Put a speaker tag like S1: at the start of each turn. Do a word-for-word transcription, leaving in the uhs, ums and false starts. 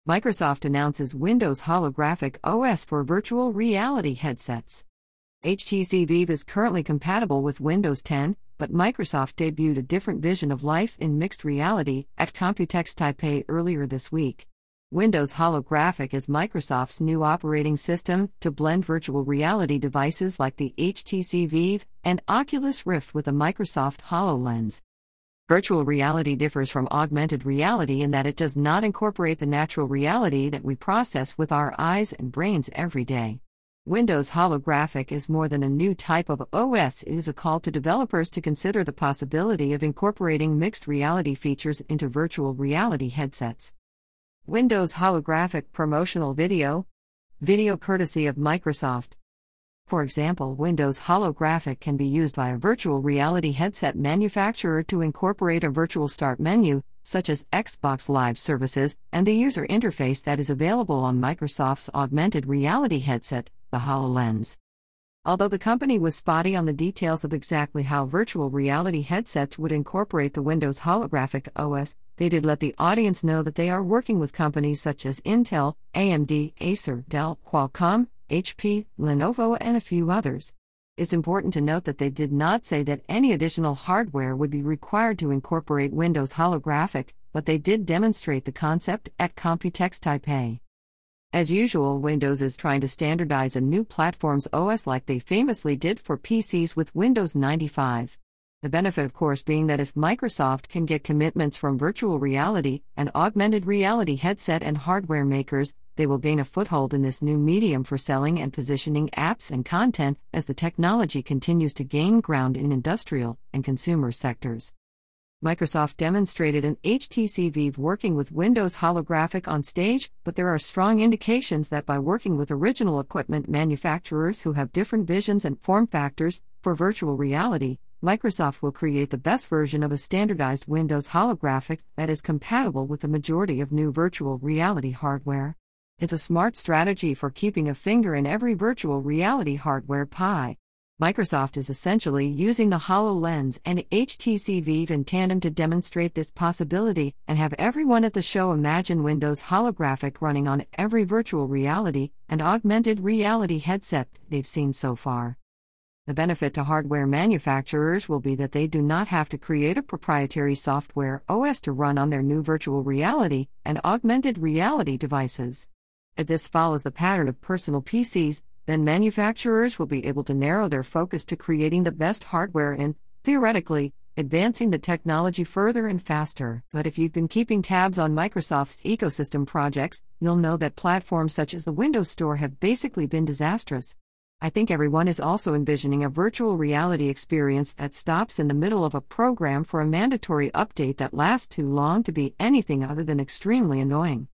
S1: Microsoft announces Windows Holographic O S for virtual reality headsets. H T C Vive is currently compatible with Windows ten, but Microsoft debuted a different vision of life in mixed reality at Computex Taipei earlier this week. Windows Holographic is Microsoft's new operating system to blend virtual reality devices like the H T C Vive and Oculus Rift with a Microsoft HoloLens. Virtual reality differs from augmented reality in that it does not incorporate the natural reality that we process with our eyes and brains every day. Windows Holographic is more than a new type of O S, it is a call to developers to consider the possibility of incorporating mixed reality features into virtual reality headsets. Windows Holographic promotional video. Video courtesy of Microsoft. For example, Windows Holographic can be used by a virtual reality headset manufacturer to incorporate a virtual start menu, such as Xbox Live services, and the user interface that is available on Microsoft's augmented reality headset, the HoloLens. Although the company was spotty on the details of exactly how virtual reality headsets would incorporate the Windows Holographic O S, they did let the audience know that they are working with companies such as Intel, A M D, Acer, Dell, Qualcomm, H P, Lenovo, and a few others. It's important to note that they did not say that any additional hardware would be required to incorporate Windows Holographic, but they did demonstrate the concept at Computex Taipei. As usual, Windows is trying to standardize a new platform's O S like they famously did for P Cs with Windows ninety-five. The benefit, of course, being that if Microsoft can get commitments from virtual reality and augmented reality headset and hardware makers, they will gain a foothold in this new medium for selling and positioning apps and content as the technology continues to gain ground in industrial and consumer sectors. Microsoft demonstrated an H T C Vive working with Windows Holographic on stage, but there are strong indications that by working with original equipment manufacturers who have different visions and form factors for virtual reality, Microsoft will create the best version of a standardized Windows Holographic that is compatible with the majority of new virtual reality hardware. It's a smart strategy for keeping a finger in every virtual reality hardware pie. Microsoft is essentially using the HoloLens and H T C Vive in tandem to demonstrate this possibility and have everyone at the show imagine Windows Holographic running on every virtual reality and augmented reality headset they've seen so far. The benefit to hardware manufacturers will be that they do not have to create a proprietary software O S to run on their new virtual reality and augmented reality devices. If this follows the pattern of personal P Cs, then manufacturers will be able to narrow their focus to creating the best hardware and, theoretically, advancing the technology further and faster. But if you've been keeping tabs on Microsoft's ecosystem projects, you'll know that platforms such as the Windows Store have basically been disastrous. I think everyone is also envisioning a virtual reality experience that stops in the middle of a program for a mandatory update that lasts too long to be anything other than extremely annoying.